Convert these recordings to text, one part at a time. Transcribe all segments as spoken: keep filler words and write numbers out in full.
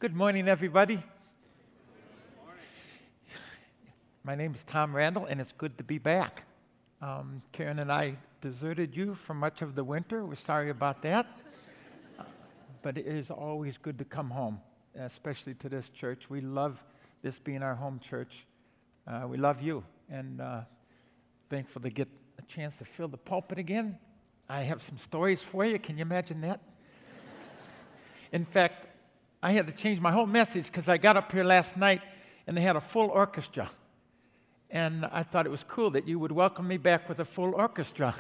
Good morning, everybody. My name is Tom Randall, and it's good to be back. Um, Karen and I deserted you for much of the winter. We're sorry about that. Uh, but it is always good to come home, especially to this church. We love this being our home church. Uh, we love you, and uh, thankful to get a chance to fill the pulpit again. I have some stories for you. Can you imagine that? In fact, I had to change my whole message because I got up here last night and they had a full orchestra. And I thought it was cool that you would welcome me back with a full orchestra.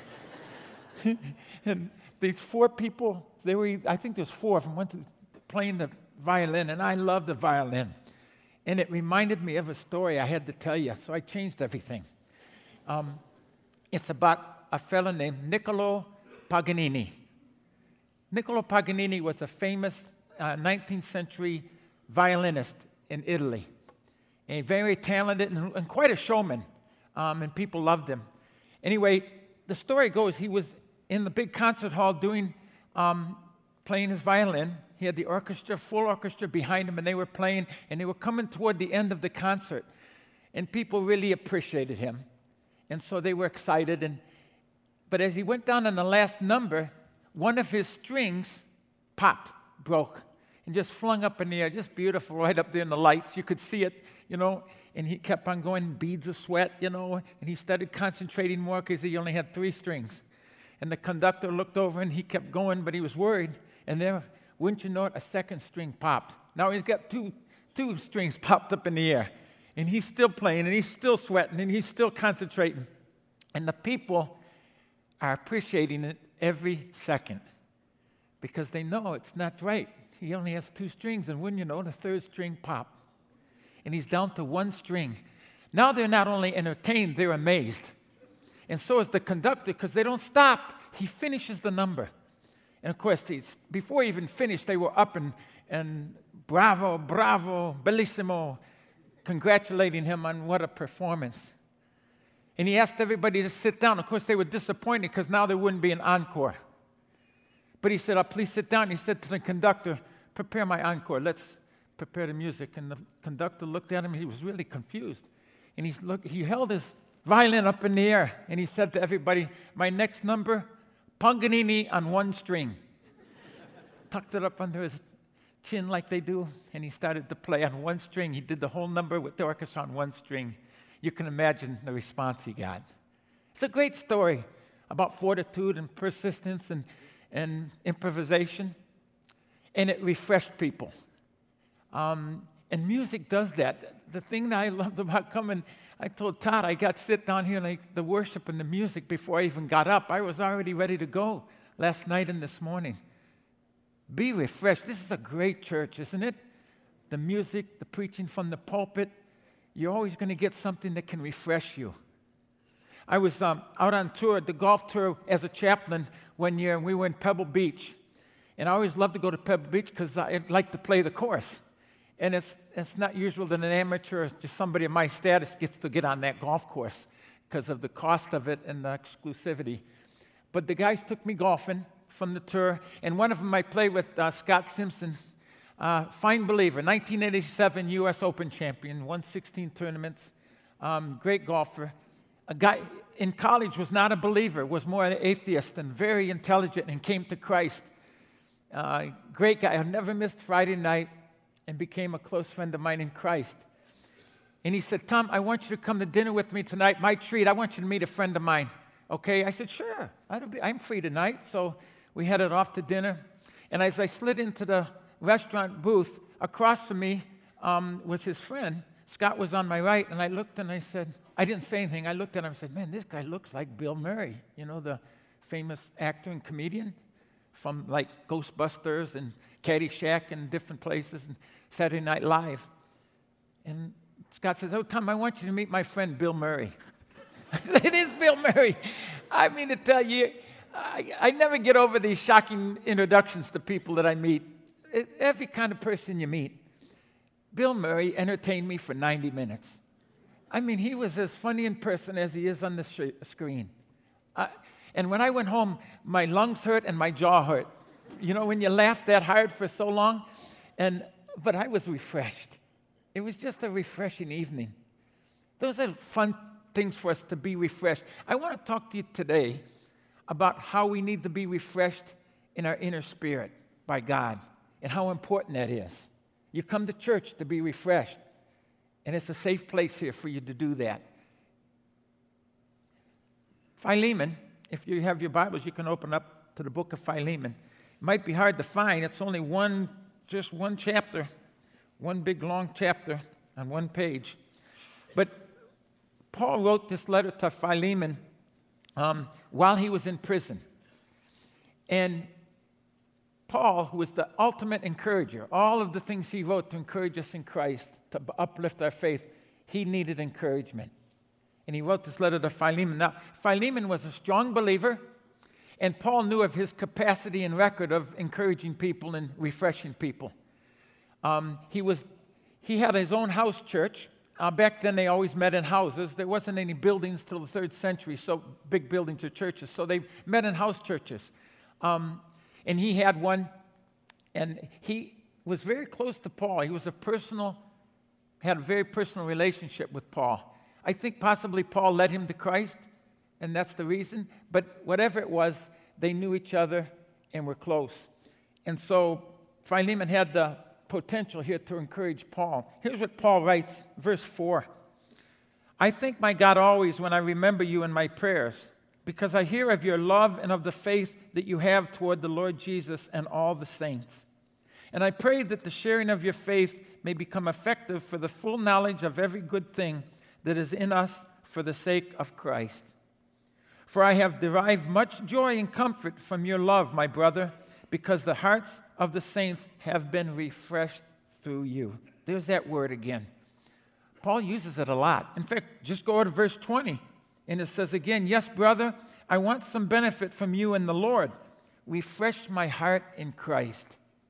And these four people, they were, I think there's four of them, went to playing the violin, and I love the violin. And it reminded me of a story I had to tell you, so I changed everything. Um, it's about a fellow named Niccolo Paganini. Niccolo Paganini was a famous uh, nineteenth century violinist in Italy. A very talented and, and quite a showman, um, and people loved him. Anyway, the story goes he was in the big concert hall doing, um, playing his violin. He had the orchestra, full orchestra behind him, and they were playing, and they were coming toward the end of the concert. And people really appreciated him. And so they were excited. And But as he went down on the last number, one of his strings popped, broke, and just flung up in the air, just beautiful, right up there in the lights. You could see it, you know, and he kept on going, beads of sweat, you know, and he started concentrating more because he only had three strings. And the conductor looked over, and he kept going, but he was worried. And there, wouldn't you know it, a second string popped. Now he's got two, two strings popped up in the air, and he's still playing, and he's still sweating, and he's still concentrating. And the people are appreciating it every second because they know it's not right. He only has two strings, and wouldn't you know, the third string popped. And he's down to one string. Now they're not only entertained, they're amazed. And so is the conductor, because they don't stop. He finishes the number. And of course, he's, before he even finished, they were up and, and bravo, bravo, bellissimo, congratulating him on what a performance. And he asked everybody to sit down. Of course, they were disappointed because now there wouldn't be an encore. But he said, oh, please sit down. He said to the conductor, prepare my encore. Let's prepare the music. And the conductor looked at him. He was really confused. And he's look, he held his violin up in the air. And he said to everybody, my next number, Paganini on one string. Tucked it up under his chin like they do. And he started to play on one string. He did the whole number with the orchestra on one string. You can imagine the response he got. It's a great story about fortitude and persistence and, and improvisation. And it refreshed people. Um, and music does that. The thing that I loved about coming, I told Todd, I got to sit down here like the worship and the music before I even got up. I was already ready to go last night and this morning. Be refreshed. This is a great church, isn't it? The music, the preaching from the pulpit. You're always going to get something that can refresh you. I was um, out on tour, the golf tour, as a chaplain one year, and we were in Pebble Beach. And I always loved to go to Pebble Beach because I like to play the course. And it's it's not usual that an amateur, just somebody of my status, gets to get on that golf course because of the cost of it and the exclusivity. But the guys took me golfing from the tour, and one of them I played with, uh, Scott Simpson, uh, fine believer, nineteen eighty-seven U S Open champion, won sixteen tournaments, um, great golfer. A guy in college was not a believer, was more an atheist and very intelligent and came to Christ. Uh, great guy. I never missed Friday night and became a close friend of mine in Christ. And he said, Tom, I want you to come to dinner with me tonight. My treat, I want you to meet a friend of mine. Okay? I said, sure. I'll be, I'm free tonight. So we headed off to dinner. And as I slid into the restaurant booth, across from me um, was his friend. Scott was on my right. And I looked and I said, I didn't say anything. I looked at him and said, man, this guy looks like Bill Murray. You know, the famous actor and comedian from like Ghostbusters and Caddyshack and different places and Saturday Night Live. And Scott says, oh, Tom, I want you to meet my friend Bill Murray. I said, it is Bill Murray. I mean to tell you, I, I never get over these shocking introductions to people that I meet. It, every kind of person you meet. Bill Murray entertained me for ninety minutes. I mean, he was as funny in person as he is on the sh- screen. Uh, And when I went home, my lungs hurt and my jaw hurt. You know, when you laugh that hard for so long. And but I was refreshed. It was just a refreshing evening. Those are fun things for us to be refreshed. I want to talk to you today about how we need to be refreshed in our inner spirit by God and how important that is. You come to church to be refreshed, and it's a safe place here for you to do that. Philemon, if you have your Bibles, you can open up to the book of Philemon. It might be hard to find. It's only one, just one chapter, one big long chapter on one page. But Paul wrote this letter to Philemon um, while he was in prison. And Paul, who was the ultimate encourager, all of the things he wrote to encourage us in Christ, to uplift our faith, he needed encouragement. And he wrote this letter to Philemon. Now, Philemon was a strong believer, and Paul knew of his capacity and record of encouraging people and refreshing people. Um, he was, he had his own house church. Uh, back then, they always met in houses. There wasn't any buildings till the third century, so big buildings or churches. So they met in house churches. Um, and he had one, and he was very close to Paul. He was a personal, had a very personal relationship with Paul. I think possibly Paul led him to Christ, and that's the reason. But whatever it was, they knew each other and were close. And so Philemon had the potential here to encourage Paul. Here's what Paul writes, verse four. I thank my God always when I remember you in my prayers, because I hear of your love and of the faith that you have toward the Lord Jesus and all the saints. And I pray that the sharing of your faith may become effective for the full knowledge of every good thing that is in us for the sake of Christ. For I have derived much joy and comfort from your love, my brother, because the hearts of the saints have been refreshed through you. There's that word again. Paul uses it a lot. In fact, just go to verse twenty, and it says again, yes, brother, I want some benefit from you in the Lord. Refresh my heart in Christ.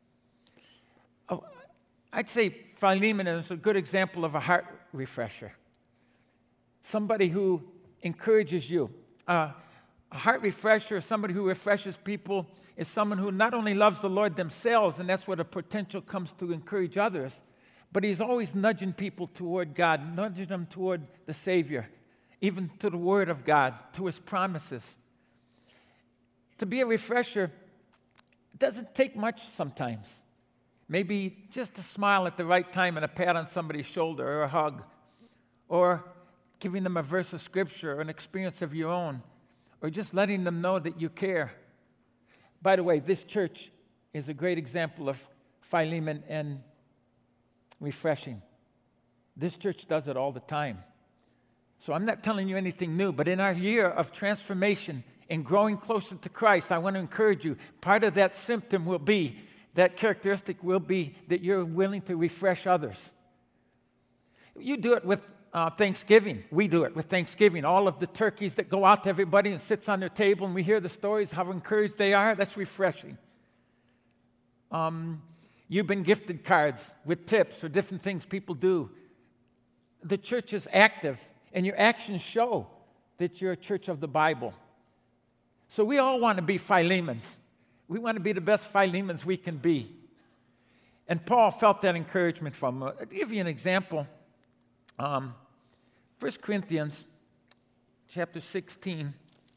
Oh, I'd say Philemon is a good example of a heart refresher. Somebody who encourages you. Uh, a heart refresher, somebody who refreshes people, is someone who not only loves the Lord themselves, and that's where the potential comes to encourage others, but he's always nudging people toward God, nudging them toward the Savior, even to the Word of God, to His promises. To be a refresher doesn't take much sometimes. Maybe just a smile at the right time and a pat on somebody's shoulder or a hug, or giving them a verse of Scripture or an experience of your own, or just letting them know that you care. By the way, this church is a great example of Philemon and refreshing. This church does it all the time. So I'm not telling you anything new, but in our year of transformation and growing closer to Christ, I want to encourage you. Part of that symptom will be, that characteristic will be that you're willing to refresh others. You do it with Uh, Thanksgiving. We do it with Thanksgiving. All of the turkeys that go out to everybody and sits on their table, and we hear the stories, how encouraged they are. That's refreshing. Um, you've been gifted cards with tips or different things people do. The church is active, and your actions show that you're a church of the Bible. So we all want to be Philemons. We want to be the best Philemons we can be. And Paul felt that encouragement from them. I'll give you an example. Um, First Corinthians chapter sixteen,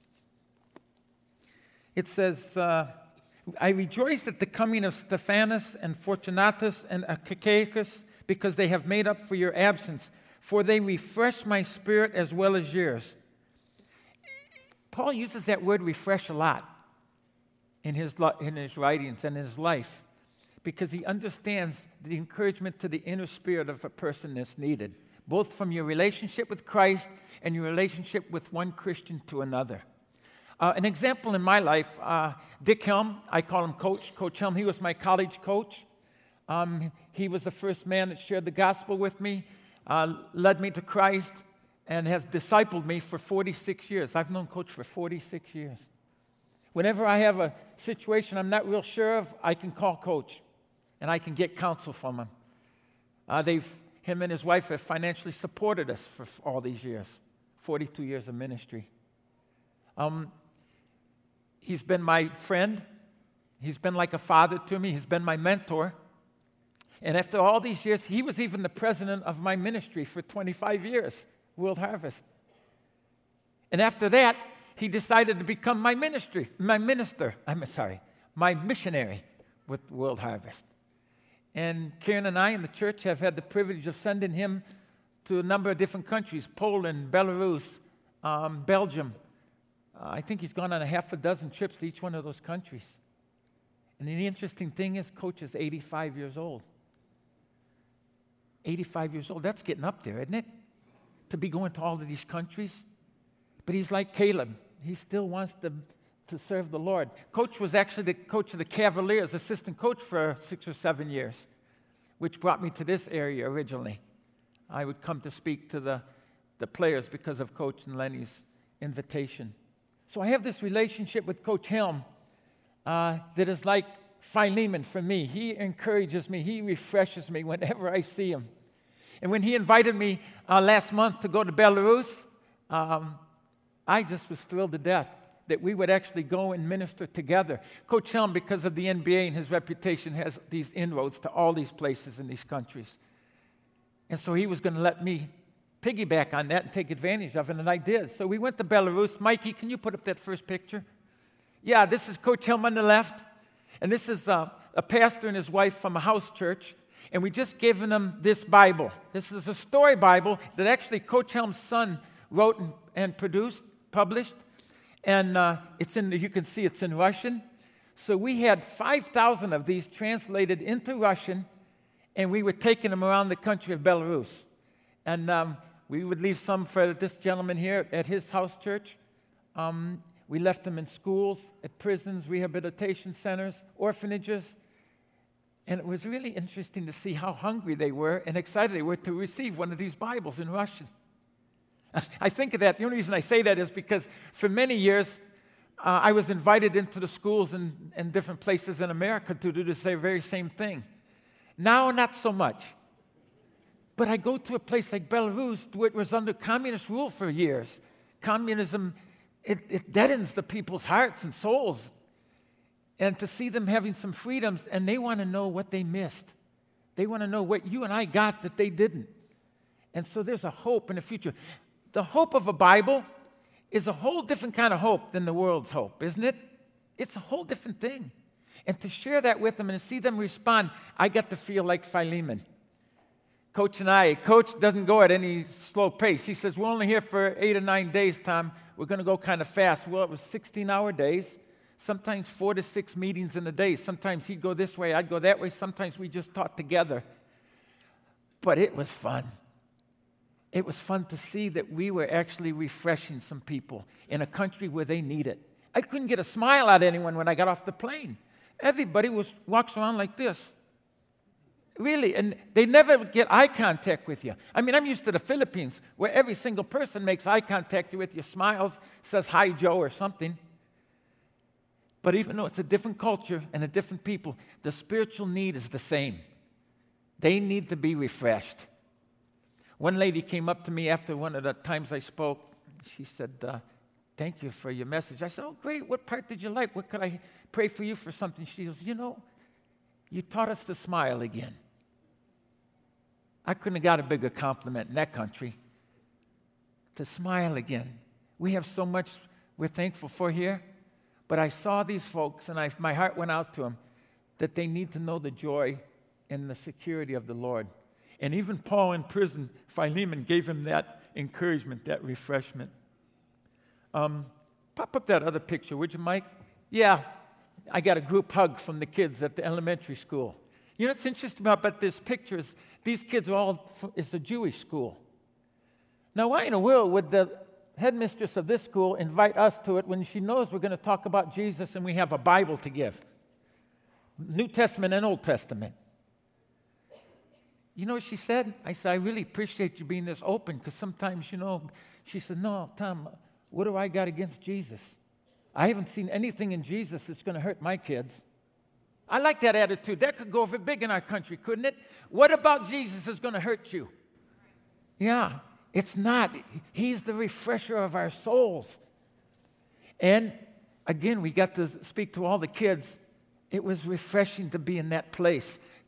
it says, uh, I rejoice at the coming of Stephanas and Fortunatus and Achaicus, because they have made up for your absence, for they refresh my spirit as well as yours. Paul uses that word refresh a lot in his, in his writings and in his life, because he understands the encouragement to the inner spirit of a person that's needed, both from your relationship with Christ and your relationship with one Christian to another. Uh, an example in my life, uh, Dick Helm, I call him Coach. Coach Helm, he was my college coach. Um, he was the first man that shared the gospel with me, uh, led me to Christ, and has discipled me for forty-six years. I've known Coach for forty-six years. Whenever I have a situation I'm not real sure of, I can call Coach, and I can get counsel from him. Uh, they've Him and his wife have financially supported us for all these years, forty-two years of ministry. Um, he's been my friend. He's been like a father to me. He's been my mentor. And after all these years, he was even the president of my ministry for twenty-five years, World Harvest. And after that, he decided to become my ministry, my minister, I'm sorry, my missionary with World Harvest. And Karen and I in the church have had the privilege of sending him to a number of different countries, Poland, Belarus, um, Belgium. Uh, I think he's gone on a half a dozen trips to each one of those countries. And the interesting thing is, Coach is eighty-five years old. eighty-five years old, that's getting up there, isn't it? To be going to all of these countries. But he's like Caleb. He still wants to, to serve the Lord. Coach was actually the coach of the Cavaliers, assistant coach for six or seven years, which brought me to this area originally. I would come to speak to the, the players because of Coach and Lenny's invitation. So I have this relationship with Coach Helm uh, that is like Philemon for me. He encourages me. He refreshes me whenever I see him. And when he invited me uh, last month to go to Belarus, um, I just was thrilled to death that we would actually go and minister together. Coach Helm, because of the N B A and his reputation, has these inroads to all these places in these countries. And so he was going to let me piggyback on that and take advantage of it, and I did. So we went to Belarus. Mikey, can you put up that first picture? Yeah, this is Coach Helm on the left, and this is uh, a pastor and his wife from a house church, and we just given them this Bible. This is a story Bible that actually Coach Helm's son wrote and, and produced, published, and uh, it's in. You can see it's in Russian. So we had five thousand of these translated into Russian, and we were taking them around the country of Belarus. And um, we would leave some for this gentleman here at his house church. Um, we left them in schools, at prisons, rehabilitation centers, orphanages. And it was really interesting to see how hungry they were and excited they were to receive one of these Bibles in Russian. I think of that. The only reason I say that is because for many years, uh, I was invited into the schools in, in different places in America to do the very same thing. Now, not so much. But I go to a place like Belarus, where it was under communist rule for years. Communism, it, it deadens the people's hearts and souls. And to see them having some freedoms, and they want to know what they missed. They want to know what you and I got that they didn't. And so there's a hope in the future. The hope of a Bible is a whole different kind of hope than the world's hope, isn't it? It's a whole different thing. And to share that with them and to see them respond, I get to feel like Philemon. Coach and I, Coach doesn't go at any slow pace. He says, we're only here for eight or nine days, Tom. We're going to go kind of fast. Well, it was sixteen-hour days, sometimes four to six meetings in a day. Sometimes he'd go this way, I'd go that way. Sometimes we just taught together. But it was fun. It was fun to see that we were actually refreshing some people in a country where they need it. I couldn't get a smile out of anyone when I got off the plane. Everybody was walks around like this. Really, and they never get eye contact with you. I mean, I'm used to the Philippines, where every single person makes eye contact with you, smiles, says, hi, Joe, or something. But even though it's a different culture and a different people, the spiritual need is the same. They need to be refreshed. One lady came up to me after one of the times I spoke. She said, uh, thank you for your message. I said, oh, great. What part did you like? What could I pray for you for something? She goes, you know, you taught us to smile again. I couldn't have got a bigger compliment in that country. To smile again. We have so much we're thankful for here. But I saw these folks, and I, my heart went out to them, that they need to know the joy and the security of the Lord. And even Paul in prison, Philemon gave him that encouragement, that refreshment. Um, pop up that other picture, would you, Mike? Yeah, I got a group hug from the kids at the elementary school. You know what's interesting about this picture is these kids are all, it's a Jewish school. Now, why in the world would the headmistress of this school invite us to it when she knows we're going to talk about Jesus and we have a Bible to give? New Testament and Old Testament. You know what she said? I said, I really appreciate you being this open, because sometimes, you know, she said, no, Tom, what do I got against Jesus? I haven't seen anything in Jesus that's going to hurt my kids. I like that attitude. That could go over big in our country, couldn't it? What about Jesus is going to hurt you? Yeah, it's not. He's the refresher of our souls. And again, we got to speak to all the kids. It was refreshing to be in that place.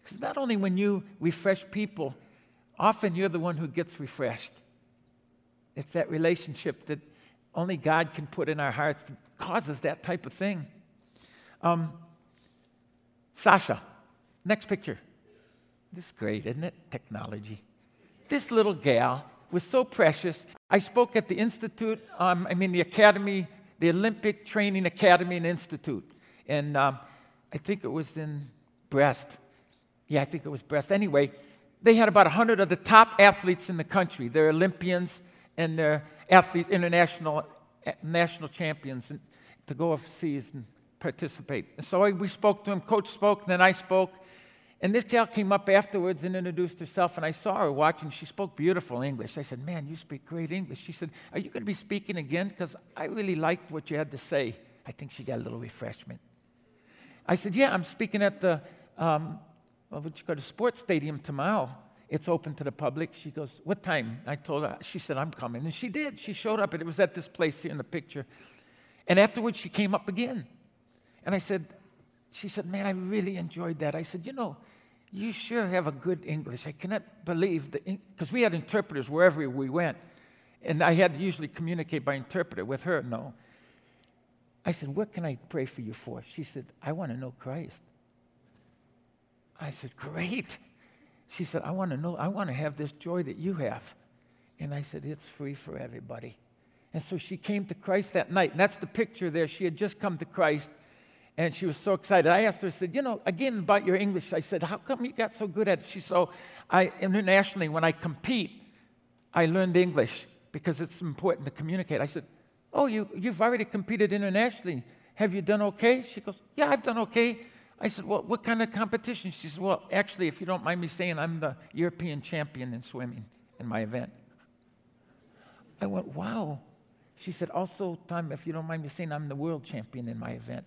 Because not only when you refresh people, often you're the one who gets refreshed. It's that relationship that only God can put in our hearts that causes that type of thing. Um, Sasha, next picture. This is great, isn't it? Technology. This little gal was so precious. I spoke at the Institute, um, I mean the Academy, the Olympic Training Academy and Institute. And um, I think it was in Brest. Yeah, I think it was Brest. Anyway, they had about one hundred of the top athletes in the country. They're Olympians and they're athletes, international national champions, and to go overseas and participate. And so I, we spoke to him. Coach spoke, and then I spoke. And this gal came up afterwards and introduced herself, and I saw her watching. She spoke beautiful English. I said, man, you speak great English. She said, are you going to be speaking again? Because I really liked what you had to say. I think she got a little refreshment. I said, yeah, I'm speaking at the, um, well, what you call the sports stadium tomorrow. It's open to the public. She goes, what time? I told her. She said, I'm coming. And she did. She showed up, and it was at this place here in the picture. And afterwards, she came up again. And I said, she said, man, I really enjoyed that. I said, you know, you sure have a good English. I cannot believe that, because we had interpreters wherever we went. And I had to usually communicate by interpreter. With her, no. I said, what can I pray for you for? She said, I want to know Christ. I said, great. She said, I want to know, I want to have this joy that you have. And I said, it's free for everybody. And so she came to Christ that night. And that's the picture there. She had just come to Christ. And she was so excited. I asked her, I said, you know, again about your English. I said, how come you got so good at it? She said, so I, internationally, when I compete, I learned English because it's important to communicate. I said, oh, you, you've already competed internationally. Have you done okay? She goes, yeah, I've done okay. I said, well, what kind of competition? She said, well, actually, if you don't mind me saying, I'm the European champion in swimming in my event. I went, wow. She said, also, Tom, if you don't mind me saying, I'm the world champion in my event.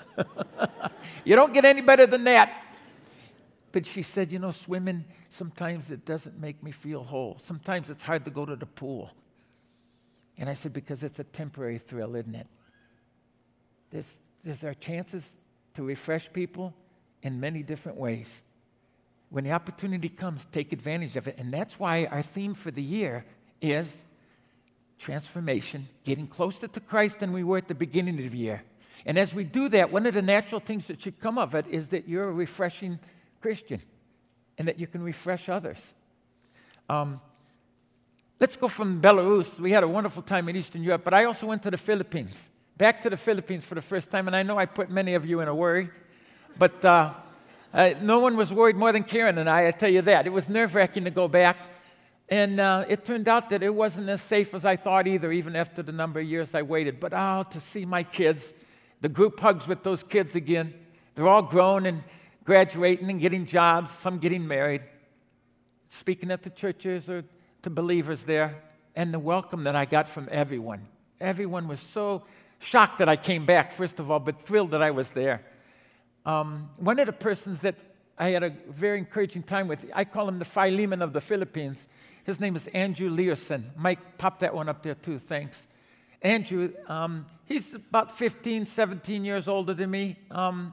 You don't get any better than that. But she said, you know, swimming, sometimes it doesn't make me feel whole. Sometimes it's hard to go to the pool. And I said, because it's a temporary thrill, isn't it? There's, there's our chances to refresh people in many different ways. When the opportunity comes, take advantage of it. And that's why our theme for the year is transformation, getting closer to Christ than we were at the beginning of the year. And as we do that, one of the natural things that should come of it is that you're a refreshing Christian and that you can refresh others. Um, let's go from Belarus. We had a wonderful time in Eastern Europe, but I also went to the Philippines. Back to the Philippines for the first time, and I know I put many of you in a worry, but uh, uh, no one was worried more than Karen and I, I tell you that. It was nerve-wracking to go back, and uh, it turned out that it wasn't as safe as I thought either, even after the number of years I waited. But oh, to see my kids, the group hugs with those kids again. They're all grown and graduating and getting jobs, some getting married, speaking at the churches or to believers there, and the welcome that I got from everyone. Everyone was so shocked that I came back, first of all, but thrilled that I was there. Um, one of the persons that I had a very encouraging time with, I call him the Philemon of the Philippines. His name is Andrew Learson. Mike, pop that one up there too, thanks. Andrew, um, he's about fifteen, seventeen years older than me. Um,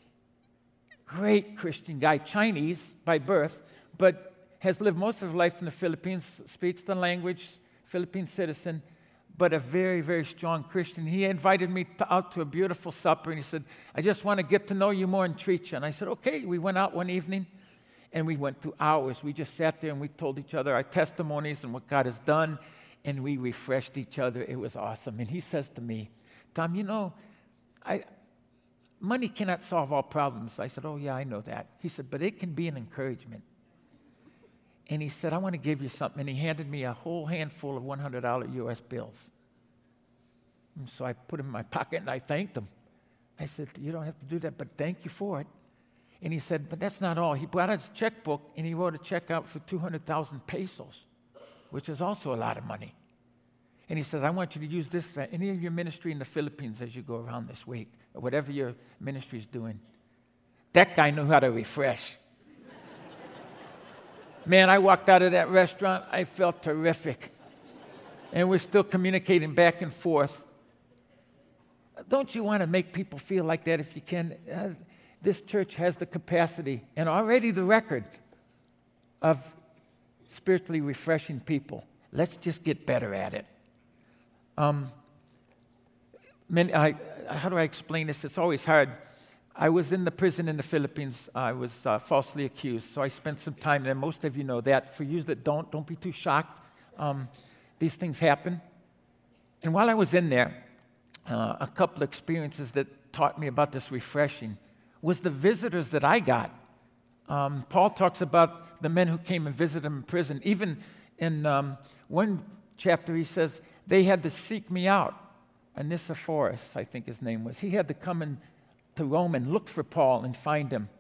great Christian guy, Chinese by birth, but has lived most of his life in the Philippines, speaks the language, Philippine citizen, but a very, very strong Christian. He invited me to, out to a beautiful supper, and he said, I just want to get to know you more and treat you. And I said, okay. We went out one evening, and we went through hours. We just sat there, and we told each other our testimonies and what God has done, and we refreshed each other. It was awesome. And he says to me, Tom, you know, I, money cannot solve all problems. I said, oh, yeah, I know that. He said, but it can be an encouragement. And he said, I want to give you something. And he handed me a whole handful of one hundred dollar U S bills. And so I put them in my pocket, and I thanked him. I said, you don't have to do that, but thank you for it. And he said, but that's not all. He brought out his checkbook, and he wrote a check out for two hundred thousand pesos, which is also a lot of money. And he says, I want you to use this for any of your ministry in the Philippines as you go around this week, or whatever your ministry is doing. That guy knew how to refresh. Man, I walked out of that restaurant, I felt terrific. And we're still communicating back and forth. Don't you want to make people feel like that if you can? Uh, this church has the capacity and already the record of spiritually refreshing people. Let's just get better at it. Um, many, I, how do I explain this? It's always hard. I was in the prison in the Philippines. I was uh, falsely accused, so I spent some time there. Most of you know that. For you that don't, don't be too shocked. Um, these things happen. And while I was in there, uh, a couple of experiences that taught me about this refreshing was the visitors that I got. Um, Paul talks about the men who came and visited him in prison. Even in um, one chapter, he says, they had to seek me out. Onesiphorus, I think his name was. He had to come in to Rome and look for Paul and find him.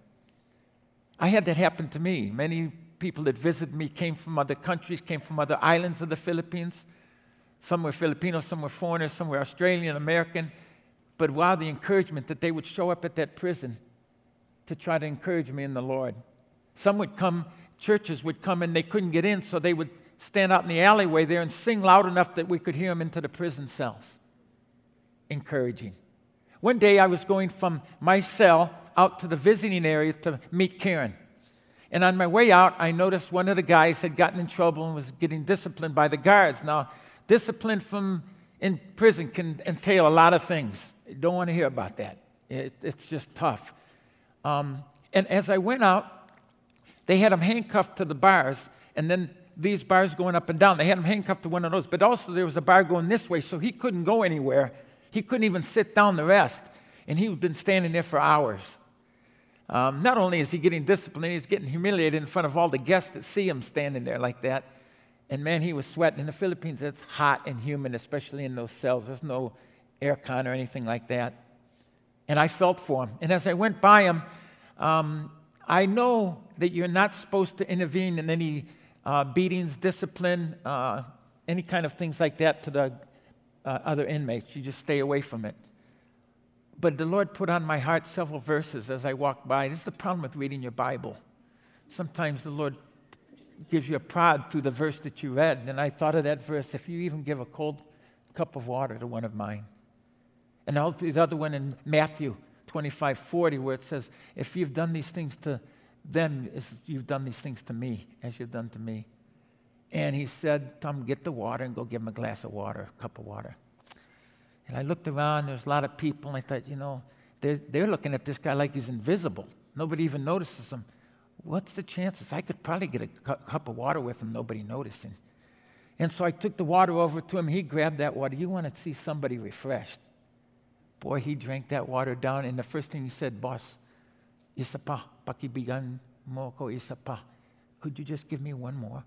I had that happen to me. Many people that visited me came from other countries, came from other islands of the Philippines. Some were Filipino, some were foreigners, some were Australian, American. But wow, the encouragement that they would show up at that prison to try to encourage me in the Lord. Some would come, churches would come and they couldn't get in, so they would stand out in the alleyway there and sing loud enough that we could hear them into the prison cells. Encouraging. One day I was going from my cell out to the visiting area to meet Karen. And on my way out, I noticed one of the guys had gotten in trouble and was getting disciplined by the guards. Now, discipline from in prison can entail a lot of things. You don't want to hear about that. It, it's just tough. Um, and as I went out, they had him handcuffed to the bars, and then these bars going up and down. They had him handcuffed to one of those, but also there was a bar going this way, so he couldn't go anywhere. He couldn't even sit down to rest, and he'd been standing there for hours. Um, not only is he getting disciplined, he's getting humiliated in front of all the guests that see him standing there like that. And man, he was sweating. In the Philippines, it's hot and humid, especially in those cells. There's no air con or anything like that. And I felt for him. And as I went by him, um, I know that you're not supposed to intervene in any uh, beatings, discipline, uh, any kind of things like that to the uh, other inmates. You just stay away from it. But the Lord put on my heart several verses as I walked by. This is the problem with reading your Bible. Sometimes the Lord gives you a prod through the verse that you read. And I thought of that verse, if you even give a cold cup of water to one of mine. And the other one in Matthew twenty-five forty, where it says, if you've done these things to them, you've done these things to me, as you've done to me. And he said, Tom, get the water and go give him a glass of water, a cup of water. And I looked around, there's a lot of people, and I thought, you know, they're, they're looking at this guy like he's invisible. Nobody even notices him. What's the chances? I could probably get a cu- cup of water with him, nobody noticing. And so I took the water over to him. He grabbed that water. You want to see somebody refreshed. Boy, he drank that water down, and the first thing he said, boss, isa pa, pakibigan mo ko isa pa. Could you just give me one more?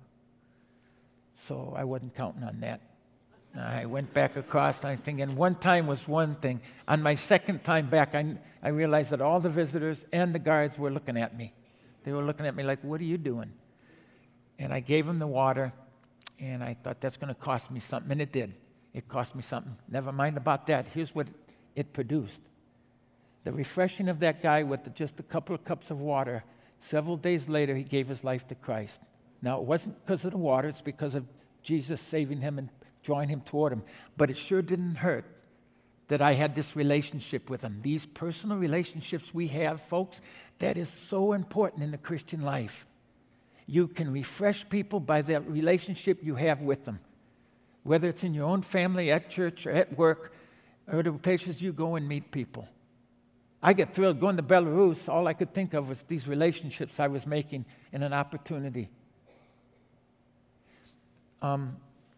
So I wasn't counting on that. I went back across, and I'm thinking one time was one thing. On my second time back, I, I realized that all the visitors and the guards were looking at me. They were looking at me like, what are you doing? And I gave them the water, and I thought that's going to cost me something, and it did. It cost me something. Never mind about that. Here's what it produced. The refreshing of that guy with the, just a couple of cups of water, several days later, he gave his life to Christ. Now, it wasn't because of the water. It's because of Jesus saving him and drawing him toward him. But it sure didn't hurt that I had this relationship with him. These personal relationships we have, folks, that is so important in the Christian life. You can refresh people by that relationship you have with them, whether it's in your own family, at church, or at work, or the places you go and meet people. I get thrilled going to Belarus. All I could think of was these relationships I was making in an opportunity. Um,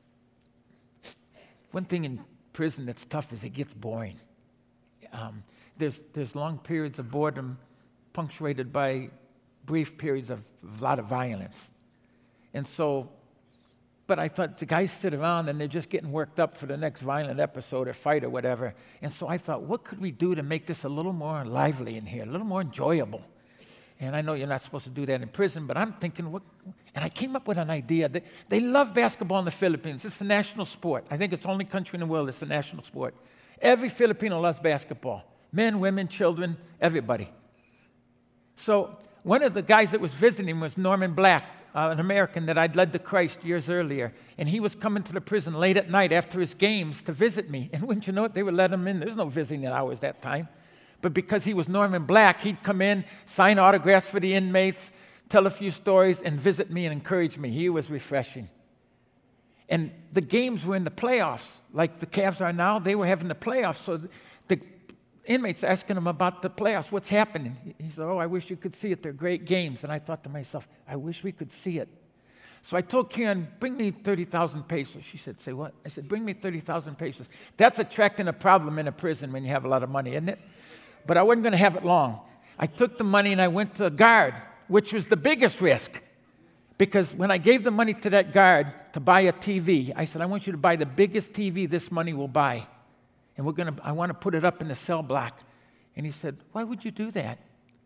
one thing in prison that's tough is it gets boring. Um, there's, there's long periods of boredom punctuated by brief periods of a lot of violence. And so, but I thought the guys sit around and they're just getting worked up for the next violent episode or fight or whatever. And so I thought, what could we do to make this a little more lively in here, a little more enjoyable? And I know you're not supposed to do that in prison, but I'm thinking, what? And I came up with an idea. They, they love basketball in the Philippines. It's the national sport. I think it's the only country in the world that's the national sport. Every Filipino loves basketball. Men, women, children, everybody. So one of the guys that was visiting was Norman Black, uh, an American that I'd led to Christ years earlier. And he was coming to the prison late at night after his games to visit me. And wouldn't you know it, they would let him in. There's no visiting hours that time. But because he was Norman Black, he'd come in, sign autographs for the inmates, tell a few stories, and visit me and encourage me. He was refreshing. And the games were in the playoffs, like the Cavs are now. They were having the playoffs, so the inmates asking him about the playoffs, what's happening? He said, oh, I wish you could see it. They're great games. And I thought to myself, I wish we could see it. So I told Karen, bring me thirty thousand pesos. She said, say what? I said, bring me thirty thousand pesos. That's attracting a problem in a prison when you have a lot of money, isn't it? But I wasn't going to have it long. I took the money and I went to a guard, which was the biggest risk. Because when I gave the money to that guard to buy a T V, I said, I want you to buy the biggest T V this money will buy. And we're gonna, I want to put it up in the cell block. And he said, why would you do that?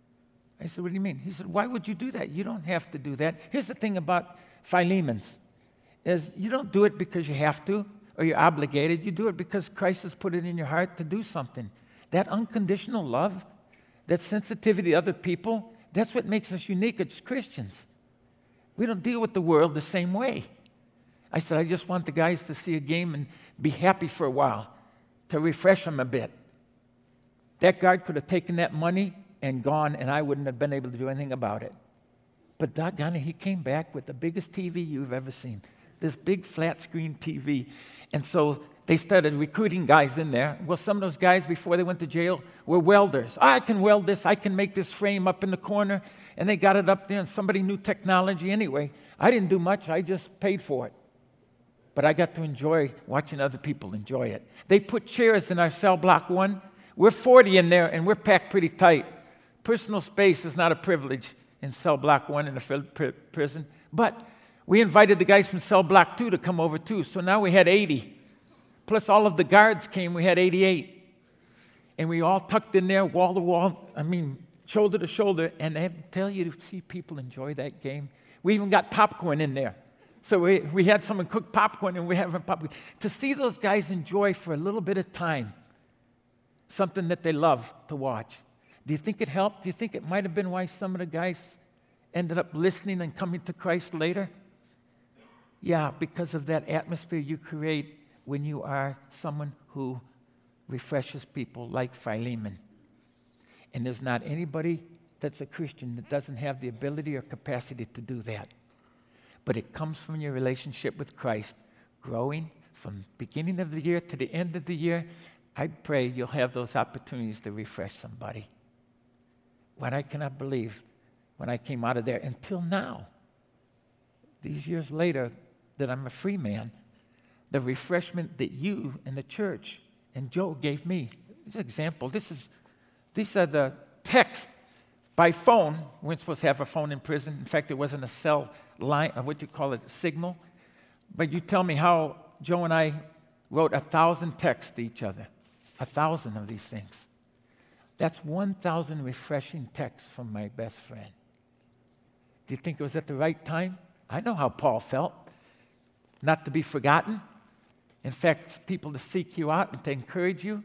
I said, what do you mean? He said, why would you do that? You don't have to do that. Here's the thing about Philemons, is you don't do it because you have to or you're obligated. You do it because Christ has put it in your heart to do something. That unconditional love, that sensitivity to other people, that's what makes us unique as Christians. We don't deal with the world the same way. I said, I just want the guys to see a game and be happy for a while, to refresh them a bit. That guard could have taken that money and gone, and I wouldn't have been able to do anything about it. But doggone it, he came back with the biggest T V you've ever seen, this big flat screen T V. And so they started recruiting guys in there. Well, some of those guys, before they went to jail, were welders. Oh, I can weld this. I can make this frame up in the corner. And they got it up there, and somebody knew technology anyway. I didn't do much. I just paid for it. But I got to enjoy watching other people enjoy it. They put chairs in our cell block one. We're forty in there, and we're packed pretty tight. Personal space is not a privilege in cell block one in the prison. But we invited the guys from cell block two to come over too. So now we had eighty. Plus all of the guards came, we had eighty-eight. And we all tucked in there, wall to wall, I mean, shoulder to shoulder. And I have to tell you, to see people enjoy that game. We even got popcorn in there. So we, we had someone cook popcorn, and we're having popcorn. To see those guys enjoy for a little bit of time something that they love to watch. Do you think it helped? Do you think it might have been why some of the guys ended up listening and coming to Christ later? Yeah, because of that atmosphere you create when you are someone who refreshes people like Philemon. And there's not anybody that's a Christian that doesn't have the ability or capacity to do that. But it comes from your relationship with Christ, growing from beginning of the year to the end of the year. I pray you'll have those opportunities to refresh somebody. What I cannot believe when I came out of there until now, these years later, that I'm a free man, the refreshment that you and the church and Joe gave me. This is an example. This is, these are the texts by phone. We weren't supposed to have a phone in prison. In fact, it wasn't a cell line, or what you call it, signal. But you tell me how Joe and I wrote a thousand texts to each other. A thousand of these things. That's one thousand refreshing texts from my best friend. Do you think it was at the right time? I know how Paul felt. Not to be forgotten. In fact, people to seek you out and to encourage you.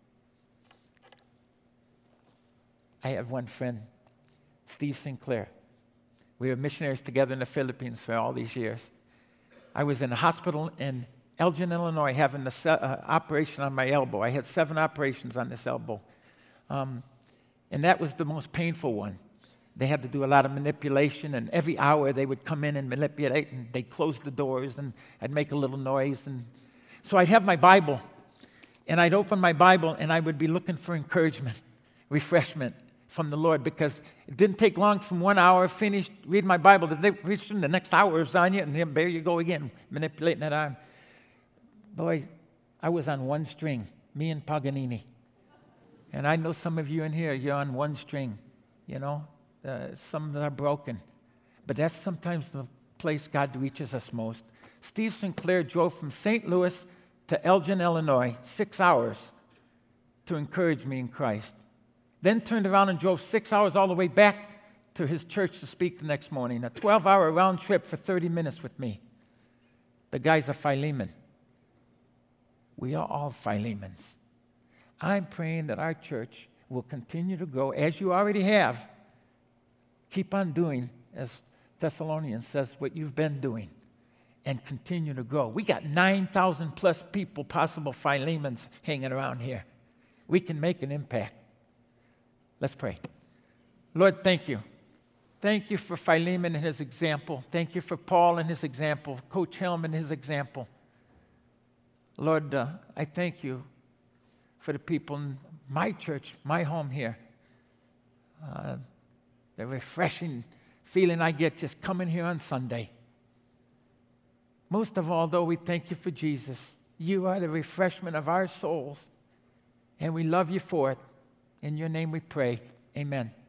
I have one friend, Steve Sinclair. We were missionaries together in the Philippines for all these years. I was in a hospital in Elgin, Illinois, having an uh, operation on my elbow. I had seven operations on this elbow. Um, and that was the most painful one. They had to do a lot of manipulation, and every hour they would come in and manipulate, and they'd close the doors, and I'd make a little noise. And so I'd have my Bible, and I'd open my Bible, and I would be looking for encouragement, refreshment from the Lord, because it didn't take long from one hour, finished, read my Bible, to reach the next hour is on you, and then there you go again, manipulating that arm. Boy, I was on one string, me and Paganini. And I know some of you in here, you're on one string, you know. Uh, some that are broken. But that's sometimes the place God reaches us most. Steve Sinclair drove from Saint Louis to Elgin, Illinois, six hours to encourage me in Christ. Then turned around and drove six hours all the way back to his church to speak the next morning. A twelve-hour round trip for thirty minutes with me. The guy's a Philemon. We are all Philemons. I'm praying that our church will continue to grow, as you already have. Keep on doing, as Thessalonians says, what you've been doing, and continue to grow. We got nine thousand plus people, possible Philemons, hanging around here. We can make an impact. Let's pray. Lord, thank you. Thank you for Philemon and his example. Thank you for Paul and his example, Coach Helm and his example. Lord, uh, I thank you for the people in my church, my home here. Uh, the refreshing feeling I get just coming here on Sunday. Most of all, though, we thank you for Jesus. You are the refreshment of our souls, and we love you for it. In your name we pray. Amen.